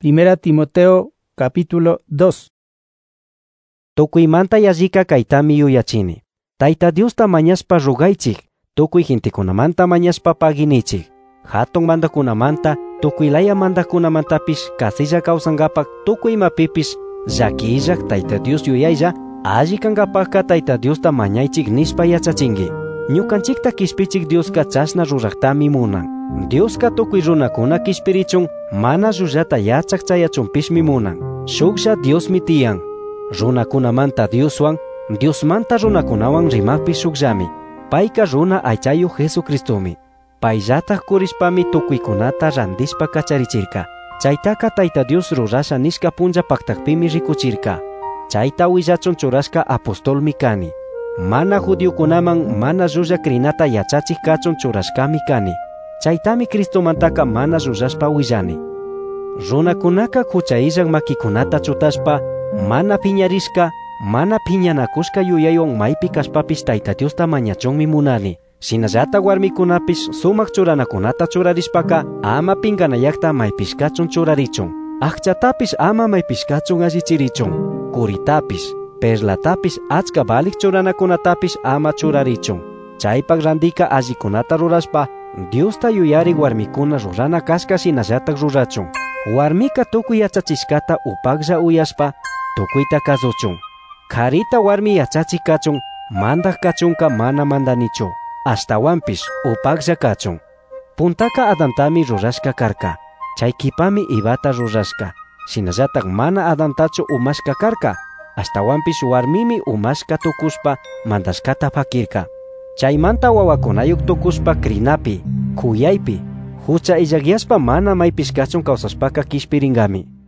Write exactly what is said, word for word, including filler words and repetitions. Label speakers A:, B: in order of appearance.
A: Primera Timoteo capítulo dos.
B: Tukuymanta yallika kaytami yuyachini. Tayta Diosta mañaspa rugaychik, tukuy gentikunamanta mañaspa paginichik. Hatun mandakunamanta, tukuylaya mandakunamantapish kasilla kawsankapak tukuy imapipish llakillak Tayta Dios yuyaylla alli kankapakka Tayta Diosta mañaychik nishpa yachachinki. Ñukanchikta kishpichik Dioska chashna ruraktami munan. Dioska tukuy runakuna kishpirichun mana llullata yachak chayachunpishmi munan. Shuksha Diosmi tiyan. Runakunamanta Dioswan, Diosmanta runakunawan rimakpi shukllami. Payka runa aychayu Jesucristomi. Payllatak kurishpami tukuykunata randishpa kacharichirka. Chaytaka Tayta Dios rurasha nishka punja paktakpimi rikuchirka. Chayta willachun churashka apostolmi kani. Mana judiokunaman mana llulla krinata yachachik kachun churashkami kani. Chaytami Cristomantaka mana llullashpa willani. Runakunaka huchayillan makikunata chutashpa, mana piñarishka, mana piñanakushka yuyaywan maypi kashpapish Tayta Diosta mañachunmi munani. Shinallata warmikunapish sumak churanakunata churarishpaka ama pinganayakta maypishkachun churarichun. Akchatapish ama maypishkachun allichirichun. Kuritapish, perlatapish achka balik churanakunatapish ama churarichun. Chaypak randika allikunata rurashpa, Diosta yuyari warmikuna rurana kashka shinallatak rurachun. Warmika tukuy yachachishkata upaklla uyashpa, tukuyta kazuchun. Karita warmi yachachik kachun, mandak kachunka mana mandanichu. Ashtawanpish upaklla kachun. Puntaka Adantami rurashka karka. Chaykipami Ivata rurashka. Shinallatak mana Adantachu umashka karka. Ashtawanpish warmimi umashka tukushpa mandashkata pakirka. Chaymanta wawakunayuk tukushpa krinapi, kuyaypi, hucha illagyashpa mana maypishkachun kawsashpaka kishpiringami.